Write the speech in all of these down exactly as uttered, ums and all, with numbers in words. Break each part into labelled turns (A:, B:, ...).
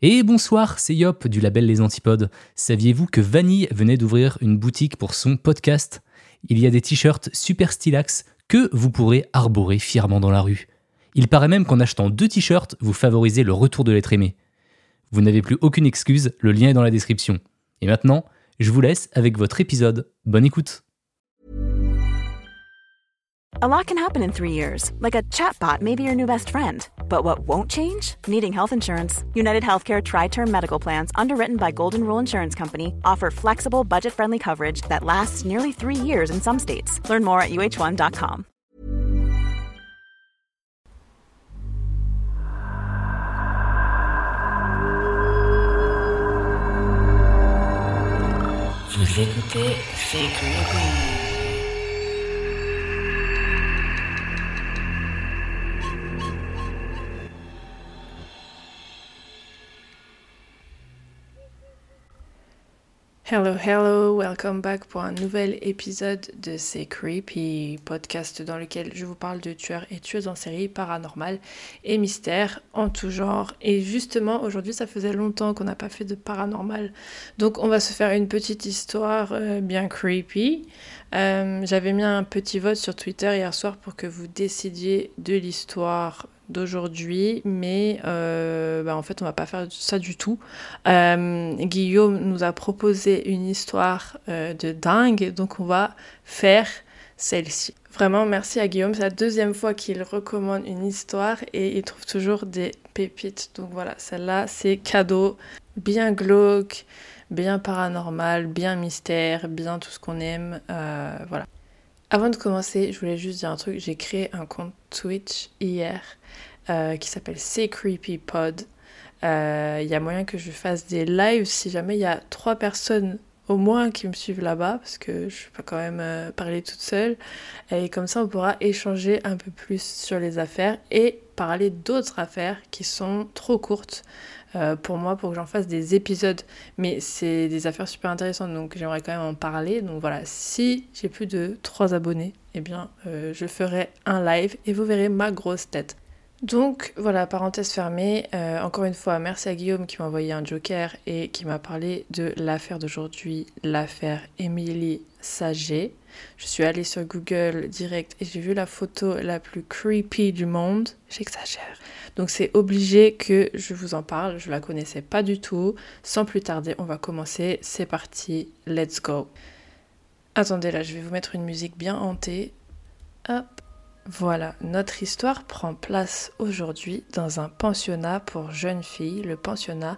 A: Et bonsoir, c'est Yop du label Les Antipodes. Saviez-vous que Vanille venait d'ouvrir une boutique pour son podcast ? Il y a des t-shirts super stylax que vous pourrez arborer fièrement dans la rue. Il paraît même qu'en achetant deux t-shirts, vous favorisez le retour de l'être aimé. Vous n'avez plus aucune excuse, le lien est dans la description. Et maintenant, je vous laisse avec votre épisode. Bonne écoute.
B: A lot can happen in three years, like a chatbot may be your new best friend. But what won't change? Needing health insurance. United Healthcare Tri-Term Medical Plans, underwritten by Golden Rule Insurance Company, offer flexible, budget-friendly coverage that lasts nearly three years in some states. Learn more at U H one dot com.
C: Vous écoutez C'est Creepy.
D: Hello, hello, welcome back pour un nouvel épisode de C'est Creepy, podcast dans lequel je vous parle de tueurs et tueuses en série, paranormal et mystère en tout genre. Et justement, aujourd'hui, ça faisait longtemps qu'on n'a pas fait de paranormal, donc on va se faire une petite histoire euh, bien creepy. Euh, j'avais mis un petit vote sur Twitter hier soir pour que vous décidiez de l'histoire d'aujourd'hui, mais euh, bah en fait on va pas faire ça du tout. Euh, Guillaume nous a proposé une histoire euh, de dingue, donc on va faire celle-ci. Vraiment merci à Guillaume, c'est la deuxième fois qu'il recommande une histoire et il trouve toujours des pépites, donc voilà, celle-là c'est cadeau, bien glauque, bien paranormal, bien mystère, bien tout ce qu'on aime, euh, voilà. Avant de commencer, je voulais juste dire un truc, j'ai créé un compte Twitch hier euh, qui s'appelle C'est Creepy Pod. Il euh, y a moyen que je fasse des lives si jamais il y a trois personnes au moins qui me suivent là-bas, parce que je peux quand même euh, parler toute seule. Et comme ça, on pourra échanger un peu plus sur les affaires et parler d'autres affaires qui sont trop courtes euh, pour moi, pour que j'en fasse des épisodes. Mais c'est des affaires super intéressantes, donc j'aimerais quand même en parler. Donc voilà, si j'ai plus de trois abonnés, eh bien, euh, je ferai un live et vous verrez ma grosse tête. Donc voilà, parenthèse fermée, euh, encore une fois, merci à Guillaume qui m'a envoyé un joker et qui m'a parlé de l'affaire d'aujourd'hui, l'affaire Émilie Saget. Je suis allée sur Google direct et j'ai vu la photo la plus creepy du monde, j'exagère. Donc c'est obligé que je vous en parle, je la connaissais pas du tout. Sans plus tarder, on va commencer, c'est parti, let's go. Attendez, là je vais vous mettre une musique bien hantée, hop. Voilà, notre histoire prend place aujourd'hui dans un pensionnat pour jeunes filles, le pensionnat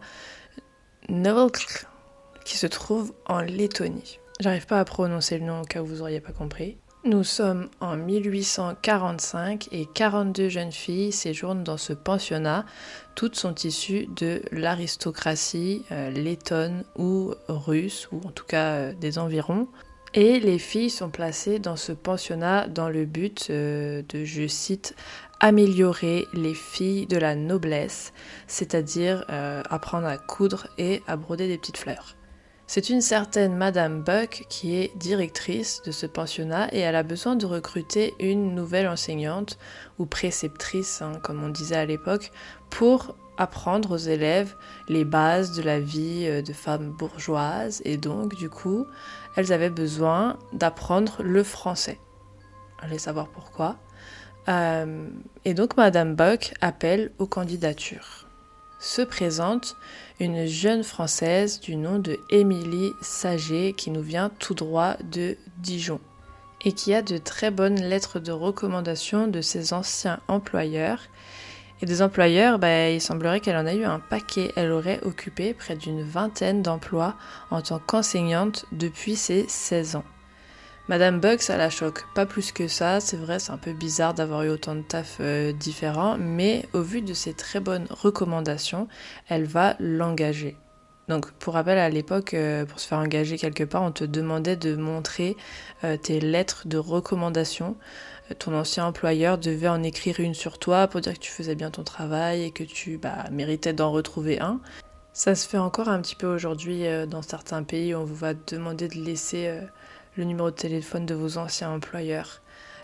D: Novelk, qui se trouve en Lettonie. J'arrive pas à prononcer le nom au cas où vous auriez pas compris. Nous sommes en mille huit cent quarante-cinq et quarante-deux jeunes filles séjournent dans ce pensionnat. Toutes sont issues de l'aristocratie euh, lettonne ou russe, ou en tout cas euh, des environs. Et les filles sont placées dans ce pensionnat dans le but euh, de, je cite, améliorer les filles de la noblesse, c'est-à-dire euh, apprendre à coudre et à broder des petites fleurs. C'est une certaine Madame Buck qui est directrice de ce pensionnat et elle a besoin de recruter une nouvelle enseignante ou préceptrice, hein, comme on disait à l'époque, pour apprendre aux élèves les bases de la vie de femmes bourgeoises et donc du coup elles avaient besoin d'apprendre le français. Allez savoir pourquoi. Euh, et donc Madame Buck appelle aux candidatures. Se présente une jeune Française du nom de Émilie Saget qui nous vient tout droit de Dijon et qui a de très bonnes lettres de recommandation de ses anciens employeurs. Et des employeurs, bah, il semblerait qu'elle en a eu un paquet. Elle aurait occupé près d'une vingtaine d'emplois en tant qu'enseignante depuis ses seize ans. Madame Buck, ça la choque pas plus que ça. C'est vrai, c'est un peu bizarre d'avoir eu autant de taf euh, différents, mais au vu de ses très bonnes recommandations, elle va l'engager. Donc, pour rappel, à l'époque, euh, pour se faire engager quelque part, on te demandait de montrer euh, tes lettres de recommandation. Ton ancien employeur devait en écrire une sur toi pour dire que tu faisais bien ton travail et que tu bah, méritais d'en retrouver un. Ça se fait encore un petit peu aujourd'hui euh, dans certains pays où on vous va demander de laisser euh, le numéro de téléphone de vos anciens employeurs.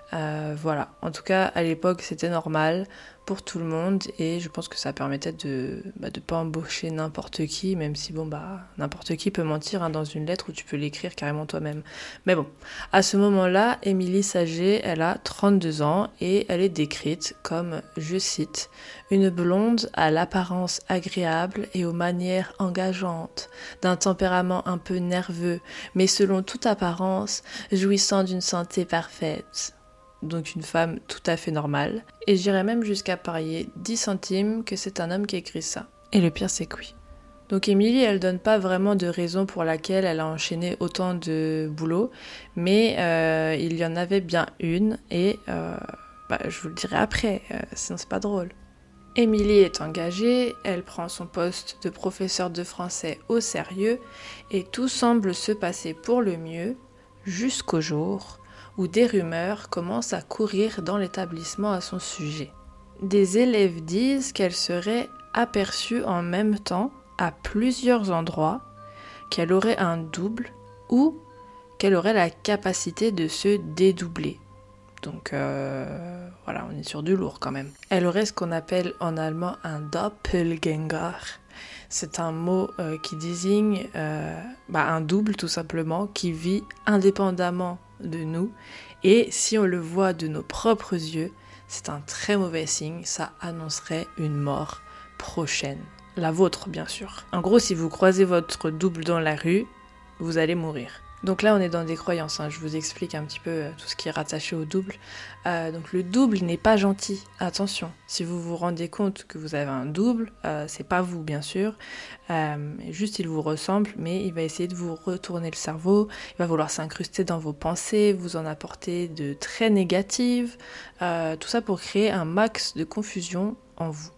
D: Euh, voilà, en tout cas à l'époque c'était normal pour tout le monde et je pense que ça permettait de bah, de pas embaucher n'importe qui, même si bon bah n'importe qui peut mentir hein, dans une lettre où tu peux l'écrire carrément toi-même. Mais bon, à ce moment-là, Émilie Saget, elle a trente-deux ans et elle est décrite comme, je cite, une blonde à l'apparence agréable et aux manières engageantes, d'un tempérament un peu nerveux, mais selon toute apparence, jouissant d'une santé parfaite. Donc une femme tout à fait normale. Et j'irais même jusqu'à parier dix centimes que c'est un homme qui a écrit ça. Et le pire c'est que oui. Donc Émilie, elle donne pas vraiment de raison pour laquelle elle a enchaîné autant de boulot, mais euh, il y en avait bien une, et euh, bah, je vous le dirai après, euh, sinon c'est pas drôle. Émilie est engagée, elle prend son poste de professeur de français au sérieux, et tout semble se passer pour le mieux, jusqu'au jour où des rumeurs commencent à courir dans l'établissement à son sujet. Des élèves disent qu'elle serait aperçue en même temps à plusieurs endroits, qu'elle aurait un double ou qu'elle aurait la capacité de se dédoubler. Donc euh, voilà, on est sur du lourd quand même. Elle aurait ce qu'on appelle en allemand un Doppelgänger. C'est un mot euh, qui désigne euh, bah, un double tout simplement qui vit indépendamment de nous, et si on le voit de nos propres yeux, c'est un très mauvais signe, ça annoncerait une mort prochaine. La vôtre bien sûr. En gros, si vous croisez votre double dans la rue, vous allez mourir. Donc là on est dans des croyances, hein. Je vous explique un petit peu euh, tout ce qui est rattaché au double. Euh, donc le double n'est pas gentil, attention. Si vous vous rendez compte que vous avez un double, euh, c'est pas vous bien sûr, euh, juste il vous ressemble, mais il va essayer de vous retourner le cerveau, il va vouloir s'incruster dans vos pensées, vous en apporter de très négatives, euh, tout ça pour créer un max de confusion en vous.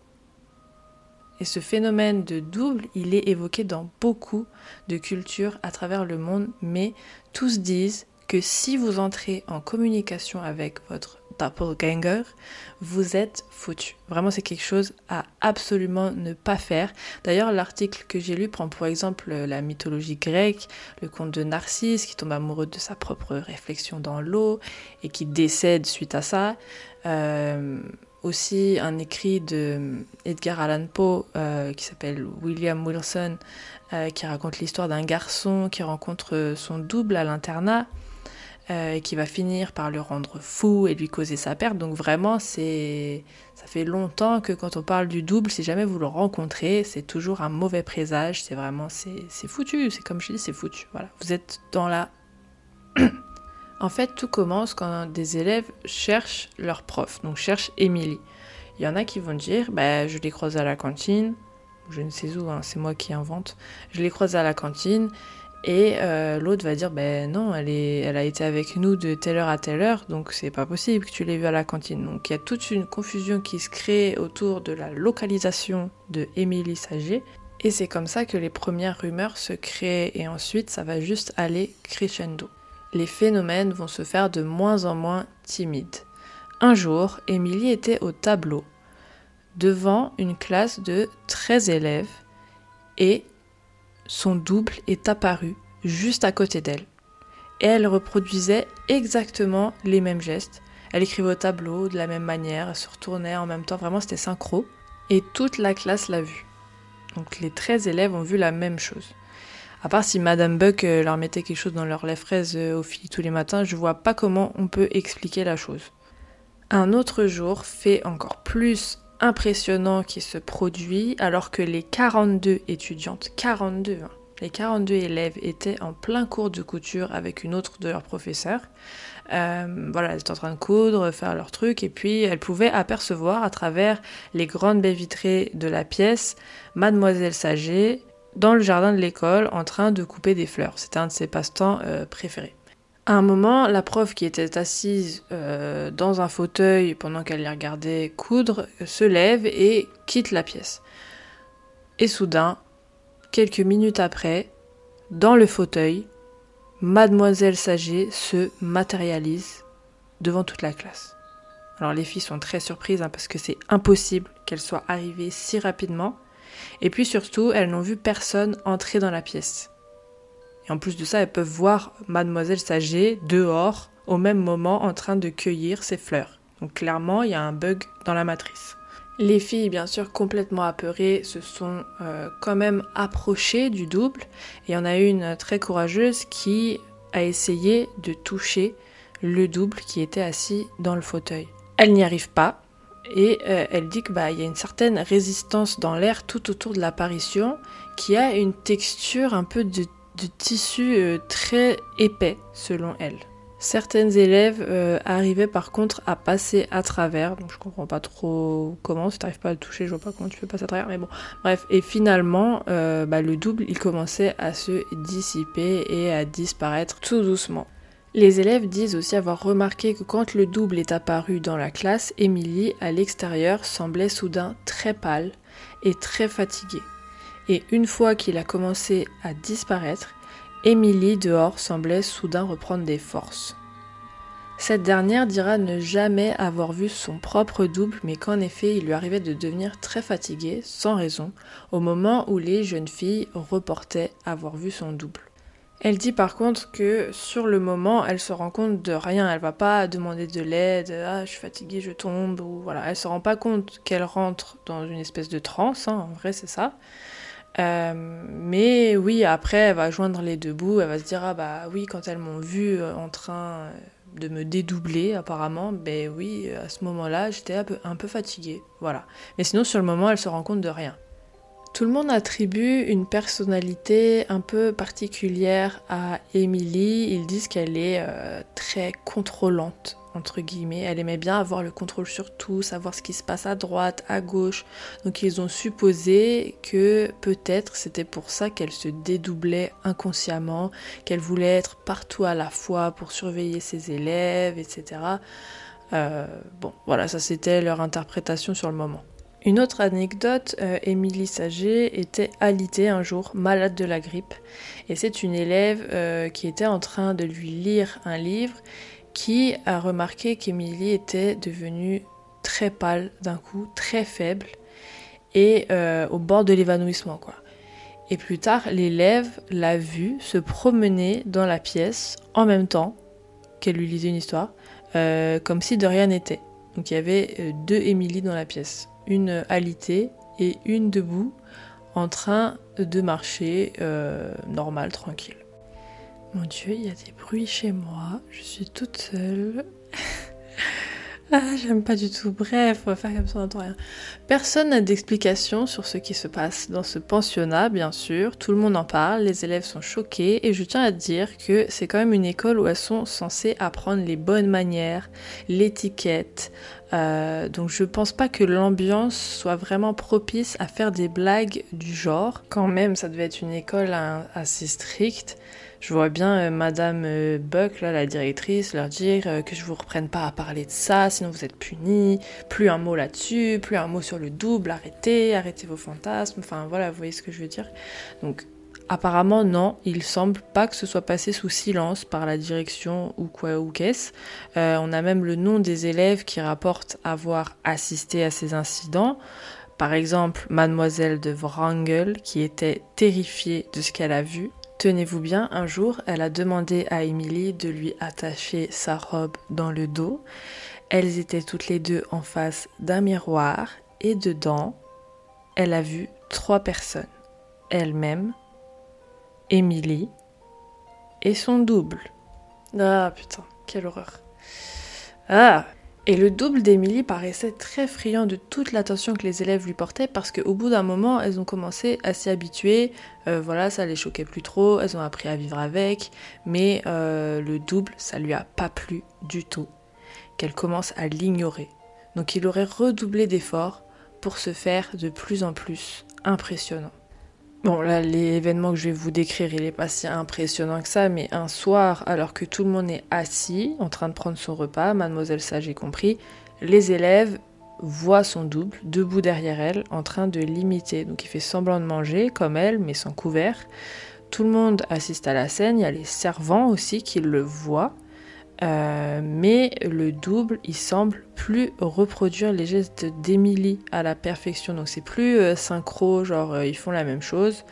D: Et ce phénomène de double, il est évoqué dans beaucoup de cultures à travers le monde, mais tous disent que si vous entrez en communication avec votre doppelganger, vous êtes foutu. Vraiment, c'est quelque chose à absolument ne pas faire. D'ailleurs, l'article que j'ai lu prend pour exemple la mythologie grecque, le conte de Narcisse qui tombe amoureux de sa propre réflexion dans l'eau et qui décède suite à ça. Euh... Aussi un écrit de Edgar Allan Poe euh, qui s'appelle William Wilson euh, qui raconte l'histoire d'un garçon qui rencontre son double à l'internat euh, et qui va finir par le rendre fou et lui causer sa perte. Donc vraiment, c'est... ça fait longtemps que quand on parle du double, si jamais vous le rencontrez, c'est toujours un mauvais présage. C'est vraiment, c'est, c'est foutu. C'est comme je dis, c'est foutu. Voilà, vous êtes dans la... En fait, tout commence quand des élèves cherchent leur prof, donc cherchent Émilie. Il y en a qui vont dire, bah, je l'ai croisée à la cantine, je ne sais où, hein, c'est moi qui invente, je l'ai croisée à la cantine, et euh, l'autre va dire, bah, non, elle, est, elle a été avec nous de telle heure à telle heure, donc c'est pas possible que tu l'aies vue à la cantine. Donc il y a toute une confusion qui se crée autour de la localisation de Émilie Saget, et c'est comme ça que les premières rumeurs se créent, et ensuite ça va juste aller crescendo. Les phénomènes vont se faire de moins en moins timides. Un jour, Émilie était au tableau, devant une classe de treize élèves, et son double est apparu juste à côté d'elle. Et elle reproduisait exactement les mêmes gestes. Elle écrivait au tableau de la même manière, elle se retournait en même temps, vraiment c'était synchro. Et toute la classe l'a vue. Donc les treize élèves ont vu la même chose. À part si Madame Buck euh, leur mettait quelque chose dans leur lait fraise euh, aux filles tous les matins, je vois pas comment on peut expliquer la chose. Un autre jour, fait encore plus impressionnant qui se produit, alors que les quarante-deux étudiantes, quarante-deux, hein, les quarante-deux élèves étaient en plein cours de couture avec une autre de leurs professeurs. Euh, voilà, elles étaient en train de coudre, faire leur truc, et puis elles pouvaient apercevoir à travers les grandes baies vitrées de la pièce Mademoiselle Saget, dans le jardin de l'école, en train de couper des fleurs. C'était un de ses passe-temps euh, préférés. À un moment, la prof qui était assise euh, dans un fauteuil pendant qu'elle les regardait coudre, se lève et quitte la pièce. Et soudain, quelques minutes après, dans le fauteuil, Mademoiselle Saget se matérialise devant toute la classe. Alors les filles sont très surprises hein, parce que c'est impossible qu'elle soit arrivée si rapidement. Et puis surtout, elles n'ont vu personne entrer dans la pièce. Et en plus de ça, elles peuvent voir Mademoiselle Saget dehors, au même moment en train de cueillir ses fleurs. Donc clairement, il y a un bug dans la matrice. Les filles, bien sûr, complètement apeurées, se sont euh, quand même approchées du double. Et il y en a une très courageuse qui a essayé de toucher le double qui était assis dans le fauteuil. Elle n'y arrive pas et euh, elle dit que bah, y a une certaine résistance dans l'air tout autour de l'apparition qui a une texture un peu de, de tissu euh, très épais selon elle. Certaines élèves euh, arrivaient par contre à passer à travers, donc je comprends pas trop comment, si t'arrives pas à le toucher, je vois pas comment tu peux passer à travers, mais bon, bref, et finalement, euh, bah, le double, il commençait à se dissiper et à disparaître tout doucement. Les élèves disent aussi avoir remarqué que quand le double est apparu dans la classe, Émilie, à l'extérieur, semblait soudain très pâle et très fatiguée. Et une fois qu'il a commencé à disparaître, Émilie, dehors, semblait soudain reprendre des forces. Cette dernière dira ne jamais avoir vu son propre double, mais qu'en effet, il lui arrivait de devenir très fatiguée, sans raison, au moment où les jeunes filles reportaient avoir vu son double. Elle dit par contre que sur le moment, elle se rend compte de rien, elle va pas demander de l'aide, « Ah, je suis fatiguée, je tombe », ou voilà, elle se rend pas compte qu'elle rentre dans une espèce de transe, hein, en vrai c'est ça. Euh, mais oui, après elle va joindre les deux bouts, elle va se dire ah bah oui, quand elles m'ont vu en train de me dédoubler apparemment, ben oui, à ce moment-là j'étais un peu, un peu fatiguée, voilà. Mais sinon sur le moment elle se rend compte de rien. Tout le monde attribue une personnalité un peu particulière à Émilie. Ils disent qu'elle est euh, très contrôlante, entre guillemets. Elle aimait bien avoir le contrôle sur tout, savoir ce qui se passe à droite, à gauche. Donc ils ont supposé que peut-être c'était pour ça qu'elle se dédoublait inconsciemment, qu'elle voulait être partout à la fois pour surveiller ses élèves, et cetera. Euh, bon, voilà, ça c'était leur interprétation sur le moment. Une autre anecdote, euh, Émilie Saget était alitée un jour, malade de la grippe. Et c'est une élève euh, qui était en train de lui lire un livre qui a remarqué qu'Émilie était devenue très pâle d'un coup, très faible et euh, au bord de l'évanouissement, quoi. Et plus tard, l'élève l'a vue se promener dans la pièce en même temps qu'elle lui lisait une histoire, euh, comme si de rien n'était. Donc il y avait euh, deux Émilie dans la pièce. Une alitée et une debout en train de marcher euh, normal, tranquille. Mon Dieu, il y a des bruits chez moi, je suis toute seule. Ah, j'aime pas du tout. Bref, on va faire comme ça, on n'entend rien. Personne n'a d'explication sur ce qui se passe dans ce pensionnat, bien sûr. Tout le monde en parle, les élèves sont choqués. Et je tiens à dire que c'est quand même une école où elles sont censées apprendre les bonnes manières, l'étiquette. Euh, donc je pense pas que l'ambiance soit vraiment propice à faire des blagues du genre. Quand même, ça devait être une école hein, assez stricte. Je vois bien euh, Madame euh, Buck, là, la directrice, leur dire euh, que je vous reprenne pas à parler de ça, sinon vous êtes punis, plus un mot là-dessus, plus un mot sur le double, arrêtez, arrêtez vos fantasmes, enfin voilà, vous voyez ce que je veux dire. Donc apparemment non, il semble pas que ce soit passé sous silence par la direction ou quoi ou qu'est-ce. Euh, on a même le nom des élèves qui rapportent avoir assisté à ces incidents. Par exemple, Mademoiselle de Wrangel, qui était terrifiée de ce qu'elle a vu. Tenez-vous bien, un jour, elle a demandé à Émilie de lui attacher sa robe dans le dos. Elles étaient toutes les deux en face d'un miroir et dedans, elle a vu trois personnes. Elle-même, Émilie et son double. Ah putain, quelle horreur. Ah! Et le double d'Émilie paraissait très friand de toute l'attention que les élèves lui portaient parce qu'au bout d'un moment, elles ont commencé à s'y habituer. Euh, voilà, ça les choquait plus trop, elles ont appris à vivre avec. Mais euh, le double, ça lui a pas plu du tout. Qu'elle commence à l'ignorer. Donc il aurait redoublé d'efforts pour se faire de plus en plus impressionnant. Bon, là, l'événement que je vais vous décrire, il est pas si impressionnant que ça, mais un soir, alors que tout le monde est assis, en train de prendre son repas, Mademoiselle Sage y compris, les élèves voient son double, debout derrière elle, en train de l'imiter. Donc il fait semblant de manger, comme elle, mais sans couvert. Tout le monde assiste à la scène, il y a les servants aussi qui le voient, euh, mais le double, il semble plus reproduire les gestes d'Émilie à la perfection, donc c'est plus euh, synchro, genre euh, ils font la même chose,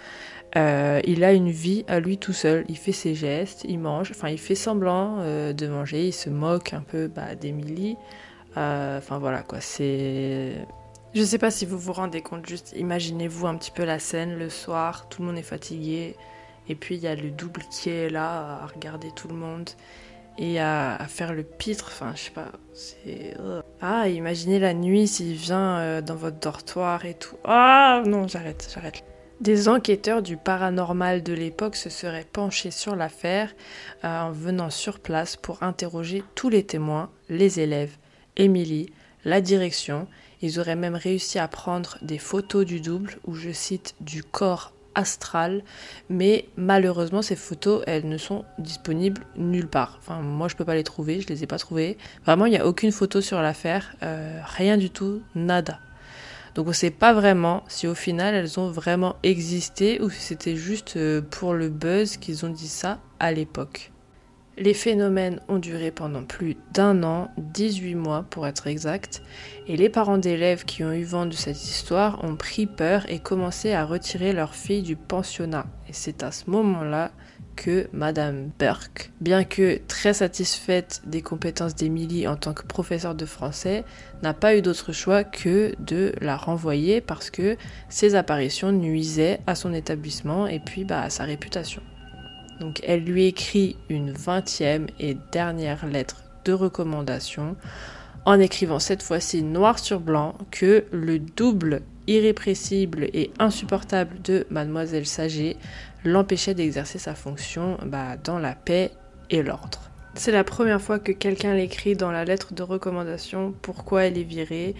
D: Euh, il a une vie à lui tout seul, il fait ses gestes, il mange, enfin il fait semblant euh, de manger, il se moque un peu bah, d'Emily. Euh, enfin voilà quoi, c'est... Je sais pas si vous vous rendez compte, juste imaginez-vous un petit peu la scène, le soir, tout le monde est fatigué, et puis il y a le double qui est là à regarder tout le monde et à, à faire le pitre, enfin je sais pas, c'est... Ah, imaginez la nuit s'il vient euh, dans votre dortoir et tout. Ah non, j'arrête, j'arrête. Des enquêteurs du paranormal de l'époque se seraient penchés sur l'affaire euh, en venant sur place pour interroger tous les témoins, les élèves, Emily, la direction. Ils auraient même réussi à prendre des photos du double, ou je cite, du corps astral, mais malheureusement ces photos, elles ne sont disponibles nulle part. Enfin, moi je peux pas les trouver, je les ai pas trouvées. Vraiment, il n'y a aucune photo sur l'affaire, euh, rien du tout, nada. Donc on ne sait pas vraiment si au final elles ont vraiment existé ou si c'était juste pour le buzz qu'ils ont dit ça à l'époque. Les phénomènes ont duré pendant plus d'un an, dix-huit mois pour être exact, et les parents d'élèves qui ont eu vent de cette histoire ont pris peur et commencé à retirer leur fille du pensionnat. Et c'est à ce moment-là que Madame Burke, bien que très satisfaite des compétences d'Emily en tant que professeure de français, n'a pas eu d'autre choix que de la renvoyer parce que ses apparitions nuisaient à son établissement et puis bah, à sa réputation. Donc elle lui écrit une vingtième et dernière lettre de recommandation en écrivant cette fois-ci noir sur blanc que le double irrépressible et insupportable de Mademoiselle Saget l'empêchait d'exercer sa fonction bah, dans la paix et l'ordre. C'est la première fois que quelqu'un l'écrit dans la lettre de recommandation pourquoi elle est virée,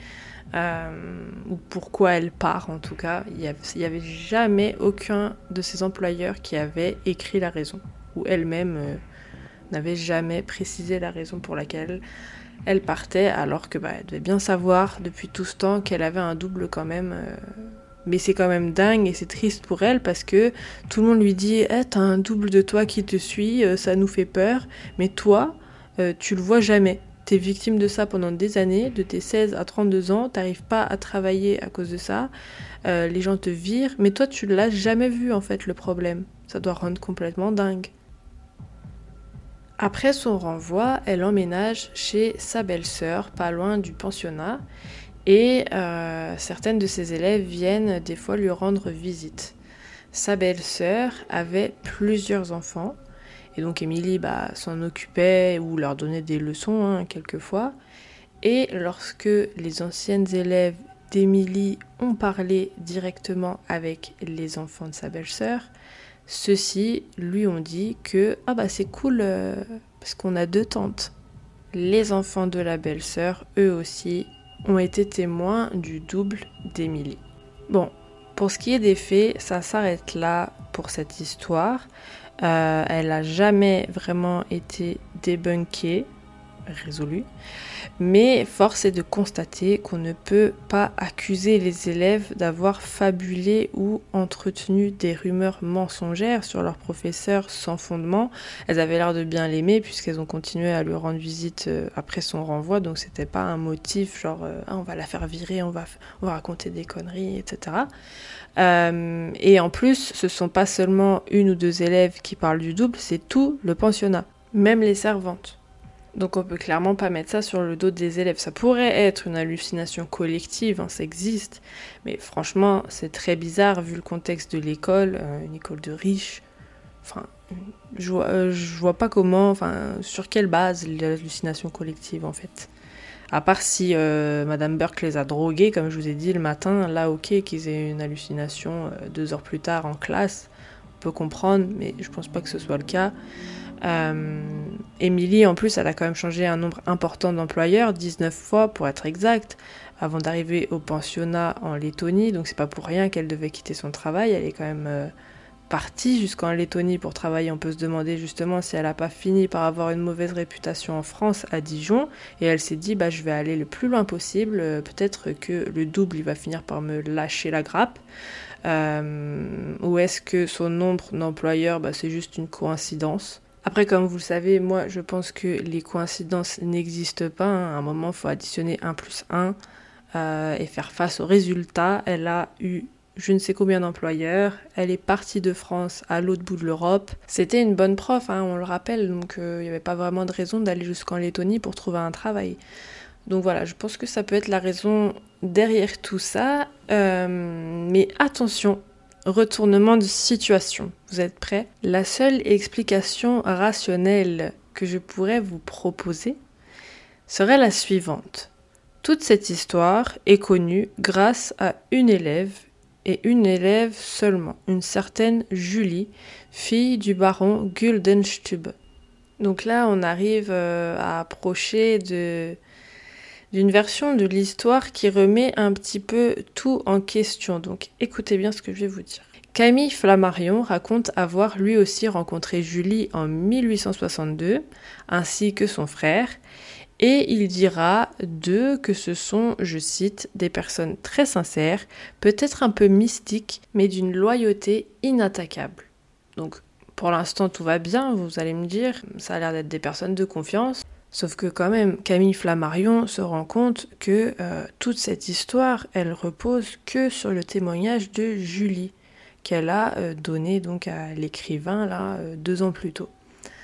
D: euh, ou pourquoi elle part en tout cas. Il n'y avait jamais aucun de ses employeurs qui avait écrit la raison, ou elle-même euh, n'avait jamais précisé la raison pour laquelle elle partait, alors que bah, elle devait bien savoir depuis tout ce temps qu'elle avait un double quand même. Euh, mais c'est quand même dingue et c'est triste pour elle parce que tout le monde lui dit hey, « t'as un double de toi qui te suit, euh, ça nous fait peur, mais toi, euh, tu le vois jamais. T'es victime de ça pendant des années, de tes seize à trente-deux ans, t'arrives pas à travailler à cause de ça, euh, les gens te virent, mais toi tu l'as jamais vu en fait le problème. Ça doit rendre complètement dingue. » Après son renvoi, elle emménage chez sa belle-sœur, pas loin du pensionnat, et euh, certaines de ses élèves viennent des fois lui rendre visite. Sa belle-sœur avait plusieurs enfants, et donc Emily bah, s'en occupait ou leur donnait des leçons hein, quelquefois. Et lorsque les anciennes élèves d'Emily ont parlé directement avec les enfants de sa belle-sœur, ceux-ci lui ont dit que ah bah c'est cool euh, parce qu'on a deux tantes. Les enfants de la belle-sœur, eux aussi, ont été témoins du double d'Emily. Bon, pour ce qui est des faits, ça s'arrête là pour cette histoire. Euh, elle n'a jamais vraiment été débunkée, résolue. Mais force est de constater qu'on ne peut pas accuser les élèves d'avoir fabulé ou entretenu des rumeurs mensongères sur leur professeur sans fondement. Elles avaient l'air de bien l'aimer puisqu'elles ont continué à lui rendre visite après son renvoi, donc c'était pas un motif genre euh, ah, on va la faire virer, on va, on va raconter des conneries, et cetera. Euh, et en plus, ce sont pas seulement une ou deux élèves qui parlent du double, c'est tout le pensionnat, même les servantes. Donc on peut clairement pas mettre ça sur le dos des élèves. Ça pourrait être une hallucination collective, hein, ça existe, mais franchement c'est très bizarre vu le contexte de l'école, euh, une école de riches. Enfin, je vois, euh, je vois pas comment, enfin sur quelle base l'hallucination collective en fait. À part si euh, Madame Burke les a drogués, comme je vous ai dit le matin, là ok qu'ils aient une hallucination euh, deux heures plus tard en classe, on peut comprendre, mais je pense pas que ce soit le cas. Euh, Emily en plus elle a quand même changé un nombre important d'employeurs, dix-neuf fois pour être exact, avant d'arriver au pensionnat en Lettonie, donc c'est pas pour rien qu'elle devait quitter son travail, elle est quand même euh, partie jusqu'en Lettonie pour travailler. On peut se demander justement si elle a pas fini par avoir une mauvaise réputation en France, à Dijon, et elle s'est dit bah je vais aller le plus loin possible, euh, peut-être que le double il va finir par me lâcher la grappe. Euh, ou est-ce que son nombre d'employeurs bah, c'est juste une coïncidence? Après, comme vous le savez, moi, je pense que les coïncidences n'existent pas. Hein. À un moment, il faut additionner un plus un euh, et faire face au résultat. Elle a eu je ne sais combien d'employeurs. Elle est partie de France à l'autre bout de l'Europe. C'était une bonne prof, hein, on le rappelle, donc il euh, n'y avait pas vraiment de raison d'aller jusqu'en Lettonie pour trouver un travail. Donc voilà, je pense que ça peut être la raison derrière tout ça. Euh, mais attention, retournement de situation. Vous êtes prêts ? La seule explication rationnelle que je pourrais vous proposer serait la suivante. Toute cette histoire est connue grâce à une élève, et une élève seulement, une certaine Julie, fille du baron Guldenstube. Donc là, on arrive euh, à approcher de... d'une version de l'histoire qui remet un petit peu tout en question. Donc écoutez bien ce que je vais vous dire. Camille Flammarion raconte avoir lui aussi rencontré Julie en mille huit cent soixante-deux, ainsi que son frère, et il dira d'eux que ce sont, je cite, des personnes très sincères, peut-être un peu mystiques, mais d'une loyauté inattaquable. Donc pour l'instant tout va bien, vous allez me dire, ça a l'air d'être des personnes de confiance. Sauf que quand même, Camille Flammarion se rend compte que euh, toute cette histoire, elle repose que sur le témoignage de Julie, qu'elle a euh, donné donc à l'écrivain là euh, deux ans plus tôt.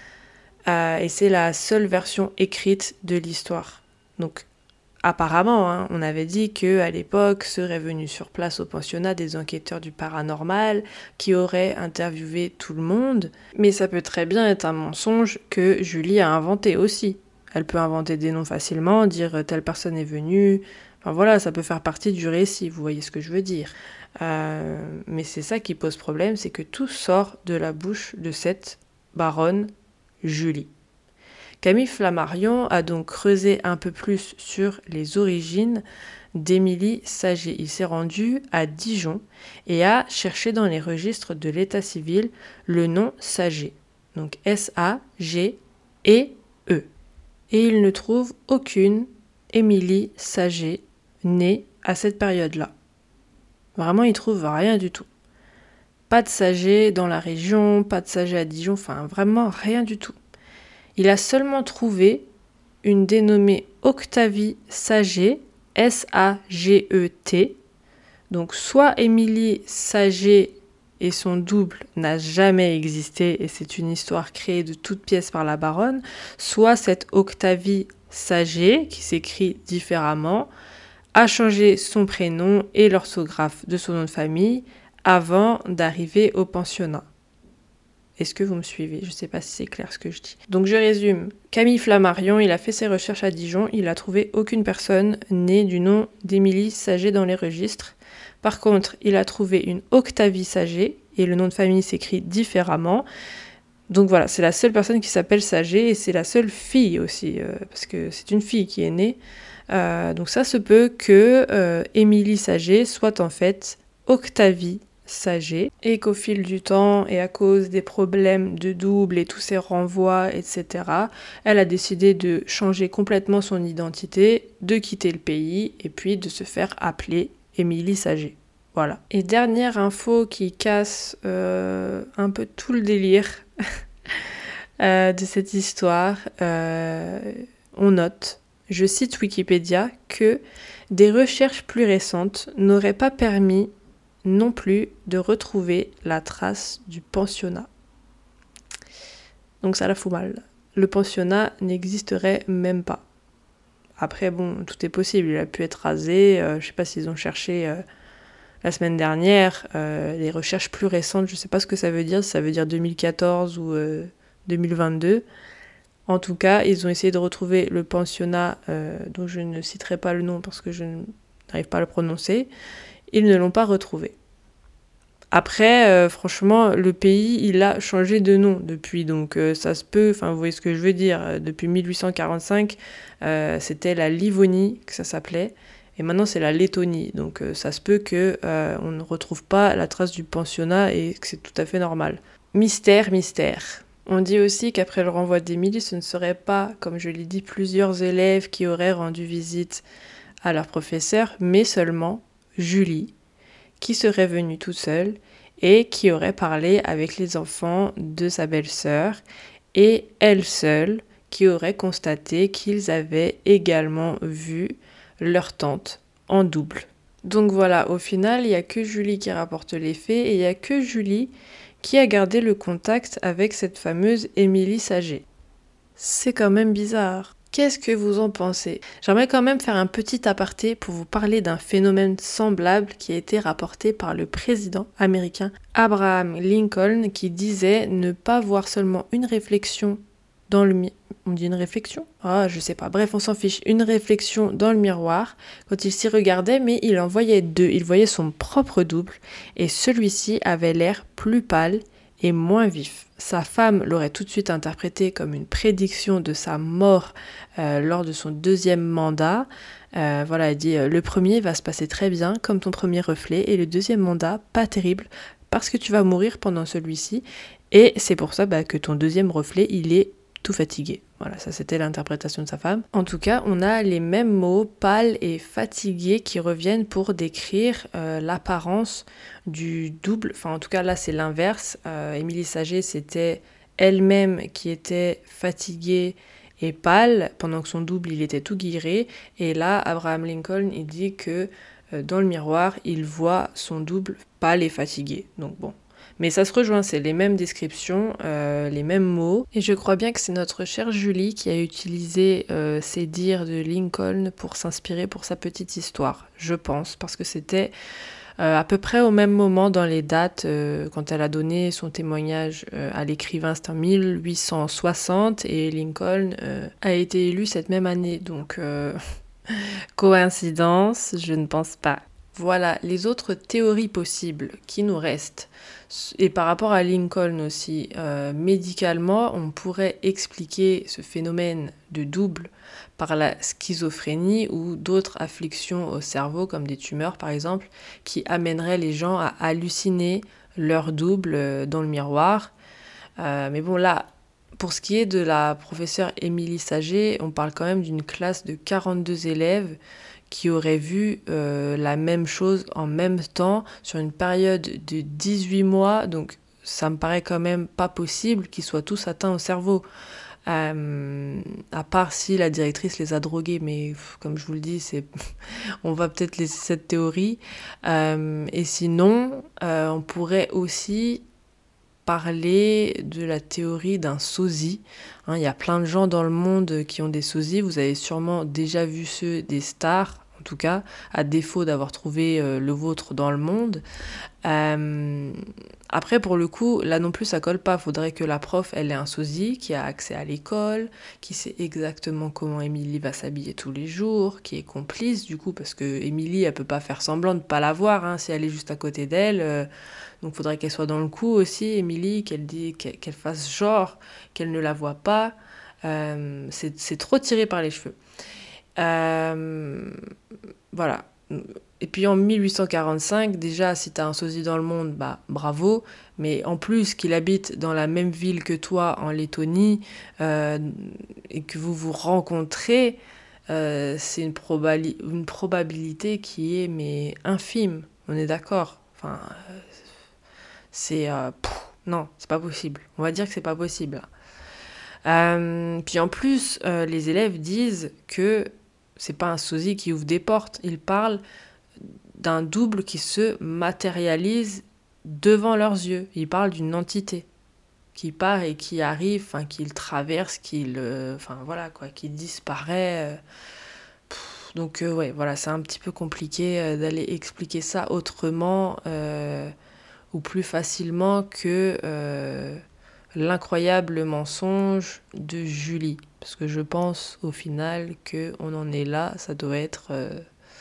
D: Euh, et c'est la seule version écrite de l'histoire. Donc apparemment, hein, on avait dit qu'à l'époque seraient venus sur place au pensionnat des enquêteurs du paranormal qui auraient interviewé tout le monde, mais ça peut très bien être un mensonge que Julie a inventé aussi. Elle peut inventer des noms facilement, dire telle personne est venue. Enfin voilà, ça peut faire partie du récit, vous voyez ce que je veux dire. Euh, mais c'est ça qui pose problème, c'est que tout sort de la bouche de cette baronne Julie. Camille Flammarion a donc creusé un peu plus sur les origines d'Émilie Saget. Il s'est rendu à Dijon et a cherché dans les registres de l'état civil le nom Saget. Donc S A G E E. Et il ne trouve aucune Émilie Saget née à cette période-là. Vraiment, il trouve rien du tout. Pas de Saget dans la région, pas de Saget à Dijon, enfin vraiment rien du tout. Il a seulement trouvé une dénommée Octavie Saget, S A G E T. Donc soit Émilie Saget et son double n'a jamais existé et c'est une histoire créée de toutes pièces par la baronne, soit cette Octavie Saget, qui s'écrit différemment, a changé son prénom et l'orthographe de son nom de famille avant d'arriver au pensionnat. Est-ce que vous me suivez ? Je ne sais pas si c'est clair ce que je dis. Donc je résume. Camille Flammarion, il a fait ses recherches à Dijon, il n'a trouvé aucune personne née du nom d'Émilie Saget dans les registres. Par contre, il a trouvé une Octavie Saget, et le nom de famille s'écrit différemment. Donc voilà, c'est la seule personne qui s'appelle Saget, et c'est la seule fille aussi, euh, parce que c'est une fille qui est née. Euh, donc ça se peut que euh, Émilie Saget soit en fait Octavie Saget, et qu'au fil du temps, et à cause des problèmes de double et tous ces renvois, et cetera, elle a décidé de changer complètement son identité, de quitter le pays, et puis de se faire appeler Émilie Saget. Voilà. Et dernière info qui casse euh, un peu tout le délire euh, de cette histoire, euh, on note, je cite Wikipédia, que des recherches plus récentes n'auraient pas permis non plus de retrouver la trace du pensionnat. Donc ça la fout mal. Le pensionnat n'existerait même pas. Après, bon, tout est possible, il a pu être rasé, euh, je sais pas s'ils ont cherché euh, la semaine dernière, euh, les recherches plus récentes, je sais pas ce que ça veut dire, si ça veut dire deux mille quatorze ou euh, deux mille vingt-deux. En tout cas, ils ont essayé de retrouver le pensionnat, euh, dont je ne citerai pas le nom parce que je n'arrive pas à le prononcer. Ils ne l'ont pas retrouvé. Après, euh, franchement, le pays, il a changé de nom depuis, donc euh, ça se peut, enfin vous voyez ce que je veux dire, depuis mille huit cent quarante-cinq, euh, c'était la Livonie que ça s'appelait, et maintenant c'est la Lettonie, donc euh, ça se peut que euh, on ne retrouve pas la trace du pensionnat et que c'est tout à fait normal. Mystère, mystère. On dit aussi qu'après le renvoi d'Émilie, ce ne serait pas, comme je l'ai dit, plusieurs élèves qui auraient rendu visite à leur professeur, mais seulement Julie, qui serait venue toute seule et qui aurait parlé avec les enfants de sa belle-sœur, et elle seule qui aurait constaté qu'ils avaient également vu leur tante en double. Donc voilà, au final, il n'y a que Julie qui rapporte les faits et il n'y a que Julie qui a gardé le contact avec cette fameuse Émilie Saget. C'est quand même bizarre. Qu'est-ce que vous en pensez ? J'aimerais quand même faire un petit aparté pour vous parler d'un phénomène semblable qui a été rapporté par le président américain Abraham Lincoln qui disait ne pas voir seulement une réflexion dans le miroir. On dit une réflexion ? Ah, je sais pas. Bref, on s'en fiche. Une réflexion dans le miroir quand il s'y regardait, mais il en voyait deux. Il voyait son propre double et celui-ci avait l'air plus pâle et moins vif. Sa femme l'aurait tout de suite interprété comme une prédiction de sa mort euh, lors de son deuxième mandat. Euh, voilà, elle dit euh, « Le premier va se passer très bien, comme ton premier reflet, et le deuxième mandat, pas terrible, parce que tu vas mourir pendant celui-ci. Et c'est pour ça bah, que ton deuxième reflet, il est tout fatigué. » Voilà, ça c'était l'interprétation de sa femme. En tout cas, on a les mêmes mots, pâle et fatigué, qui reviennent pour décrire euh, l'apparence du double. Enfin, en tout cas, là, c'est l'inverse. Euh, Émilie Saget, c'était elle-même qui était fatiguée et pâle, pendant que son double, il était tout guiré. Et là, Abraham Lincoln, il dit que euh, dans le miroir, il voit son double pâle et fatigué. Donc bon. Mais ça se rejoint, c'est les mêmes descriptions, euh, les mêmes mots. Et je crois bien que c'est notre chère Julie qui a utilisé euh, ces dires de Lincoln pour s'inspirer pour sa petite histoire, je pense, parce que c'était euh, à peu près au même moment dans les dates, euh, quand elle a donné son témoignage euh, à l'écrivain, c'était en mille huit cent soixante, et Lincoln euh, a été élu cette même année. Donc, euh, coïncidence, je ne pense pas. Voilà, les autres théories possibles qui nous restent. Et par rapport à Lincoln aussi, euh, médicalement, on pourrait expliquer ce phénomène de double par la schizophrénie ou d'autres afflictions au cerveau, comme des tumeurs par exemple, qui amèneraient les gens à halluciner leur double dans le miroir. Euh, mais bon, là, pour ce qui est de la professeure Émilie Saget, on parle quand même d'une classe de quarante-deux élèves qui auraient vu euh, la même chose en même temps sur une période de dix-huit mois. Donc ça me paraît quand même pas possible qu'ils soient tous atteints au cerveau. Euh, à part si la directrice les a drogués, mais pff, comme je vous le dis, c'est on va peut-être laisser cette théorie. Euh, et sinon, euh, on pourrait aussi parler de la théorie d'un sosie. Hein, il y a plein de gens dans le monde qui ont des sosies. Vous avez sûrement déjà vu ceux des stars, en tout cas, à défaut d'avoir trouvé euh, le vôtre dans le monde. Euh, après, pour le coup, là non plus, ça colle pas. Faudrait que la prof, elle ait un sosie, qui a accès à l'école, qui sait exactement comment Émilie va s'habiller tous les jours, qui est complice, du coup, parce que Émilie, elle peut pas faire semblant de pas la voir, hein, si elle est juste à côté d'elle. Euh, donc, il faudrait qu'elle soit dans le coup aussi, Émilie, qu'elle dit, qu'elle, qu'elle fasse genre qu'elle ne la voit pas. Euh, c'est, c'est trop tiré par les cheveux. Euh, voilà. Et puis en mille huit cent quarante-cinq, déjà, si t'as un sosie dans le monde, bah bravo. Mais en plus qu'il habite dans la même ville que toi, en Lettonie, euh, et que vous vous rencontrez, euh, c'est une, probali- une probabilité qui est mais infime. On est d'accord. Enfin, euh, c'est euh, pff, non, c'est pas possible. On va dire que c'est pas possible. Euh, puis en plus, euh, les élèves disent que c'est pas un sosie qui ouvre des portes. Ils parlent d'un double qui se matérialise devant leurs yeux. Ils parlent d'une entité qui part et qui arrive, enfin qui le traverse, qui le, enfin voilà quoi, qui disparaît. Pff, donc euh, ouais, voilà, c'est un petit peu compliqué euh, d'aller expliquer ça autrement euh, ou plus facilement que euh, l'incroyable mensonge de Julie. Parce que je pense au final qu'on en est là, ça doit être euh,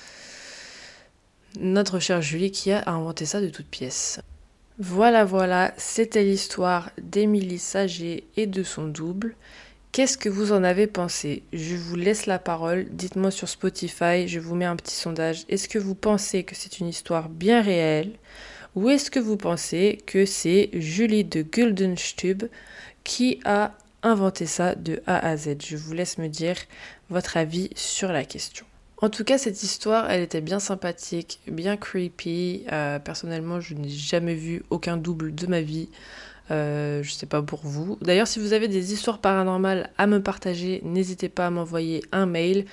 D: notre chère Julie qui a inventé ça de toutes pièces. Voilà, voilà, c'était l'histoire d'Émilie Saget et de son double. Qu'est-ce que vous en avez pensé ? Je vous laisse la parole, dites-moi sur Spotify, je vous mets un petit sondage. Est-ce que vous pensez que c'est une histoire bien réelle ? Ou est-ce que vous pensez que c'est Julie de Guldenstube qui a inventé ça de A à Z ? Je vous laisse me dire votre avis sur la question. En tout cas, cette histoire, elle était bien sympathique, bien creepy. Euh, personnellement, je n'ai jamais vu aucun double de ma vie. Euh, je sais pas pour vous. D'ailleurs, si vous avez des histoires paranormales à me partager, n'hésitez pas à m'envoyer un mail.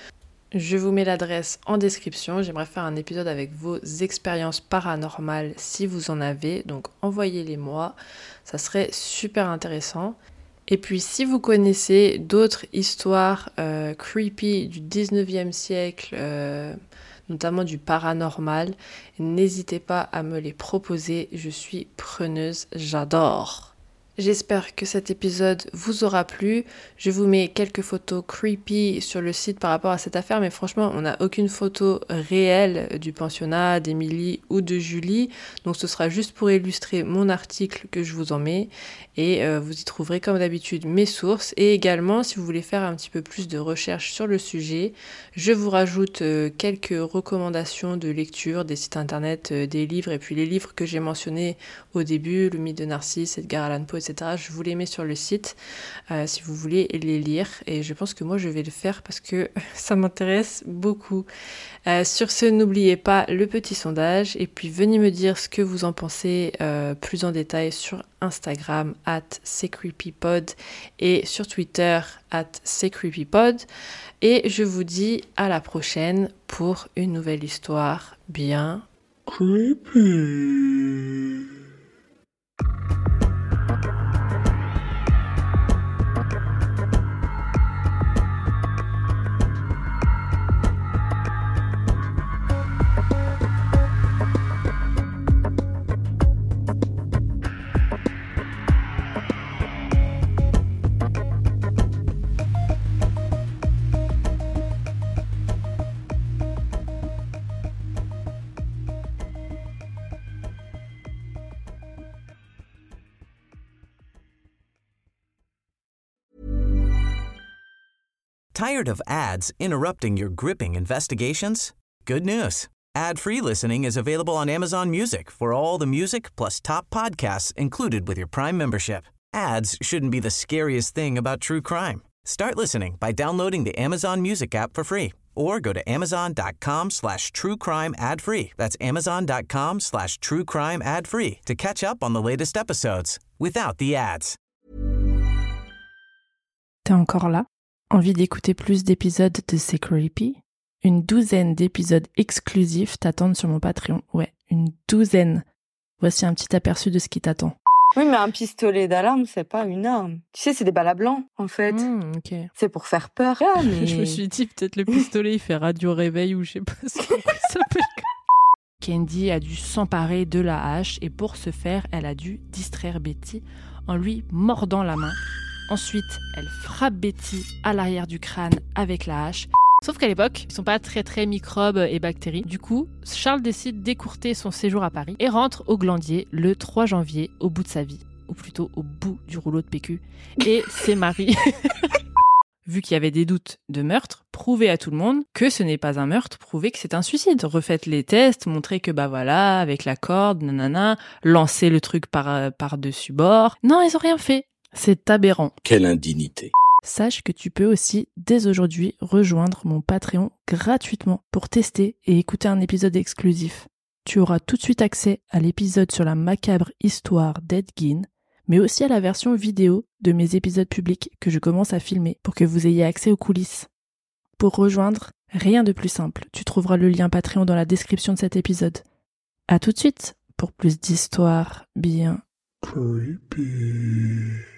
D: Je vous mets l'adresse en description. J'aimerais faire un épisode avec vos expériences paranormales si vous en avez. Donc envoyez-les moi. Ça serait super intéressant. Et puis si vous connaissez d'autres histoires euh, creepy du dix-neuvième siècle, euh, notamment du paranormal, n'hésitez pas à me les proposer. Je suis preneuse, j'adore. J'espère que cet épisode vous aura plu. Je vous mets quelques photos creepy sur le site par rapport à cette affaire, mais franchement, on n'a aucune photo réelle du pensionnat, d'Émilie ou de Julie. Donc ce sera juste pour illustrer mon article que je vous en mets. Et euh, vous y trouverez comme d'habitude mes sources. Et également, si vous voulez faire un petit peu plus de recherche sur le sujet, je vous rajoute euh, quelques recommandations de lecture, des sites internet, euh, des livres, et puis les livres que j'ai mentionnés au début, Le mythe de Narcisse, Edgar Allan Poe, et cetera. Je vous les mets sur le site euh, si vous voulez les lire. Et je pense que moi, je vais le faire parce que ça m'intéresse beaucoup. Euh, sur ce, n'oubliez pas le petit sondage. Et puis, venez me dire ce que vous en pensez euh, plus en détail sur Instagram, at secreepypod, et sur Twitter, at secreepypod. Et je vous dis à la prochaine pour une nouvelle histoire bien creepy.
E: Tired of ads interrupting your gripping investigations? Good news. Ad-free listening is available on Amazon Music for all the music plus top podcasts included with your Prime membership. Ads shouldn't be the scariest thing about true crime. Start listening by downloading the Amazon Music app for free or go to amazon.com slash true crime ad free. That's amazon.com slash true crime ad free to catch up on the latest episodes without the ads.
F: T'es encore là? Envie d'écouter plus d'épisodes de C'est Creepy? Une douzaine d'épisodes exclusifs t'attendent sur mon Patreon. Ouais, une douzaine. Voici un petit aperçu de ce qui t'attend.
G: Oui, mais un pistolet d'alarme, c'est pas une arme. Tu sais, c'est des balles à blanc, en fait.
F: Mmh, ok.
G: C'est pour faire peur. Ah, mais...
F: Je me suis dit, peut-être le pistolet, il fait radio réveil ou je sais pas ce qu'il s'appelle. Candy a dû s'emparer de la hache et pour ce faire, elle a dû distraire Betty en lui mordant la main. Ensuite, elle frappe Betty à l'arrière du crâne avec la hache. Sauf qu'à l'époque, ils sont pas très très microbes et bactéries. Du coup, Charles décide d'écourter son séjour à Paris et rentre au Glandier le trois janvier au bout de sa vie. Ou plutôt au bout du rouleau de P Q. Et c'est Marie, vu qu'il y avait des doutes de meurtre, prouvez à tout le monde que ce n'est pas un meurtre, prouvez que c'est un suicide. Refaites les tests, montrez que bah voilà, avec la corde, nanana, lancez le truc par, par-dessus bord. Non, ils ont rien fait. C'est aberrant.
H: Quelle indignité.
F: Sache que tu peux aussi, dès aujourd'hui, rejoindre mon Patreon gratuitement pour tester et écouter un épisode exclusif. Tu auras tout de suite accès à l'épisode sur la macabre histoire d'Ed Gein, mais aussi à la version vidéo de mes épisodes publics que je commence à filmer pour que vous ayez accès aux coulisses. Pour rejoindre, rien de plus simple. Tu trouveras le lien Patreon dans la description de cet épisode. À tout de suite pour plus d'histoires bien creepy.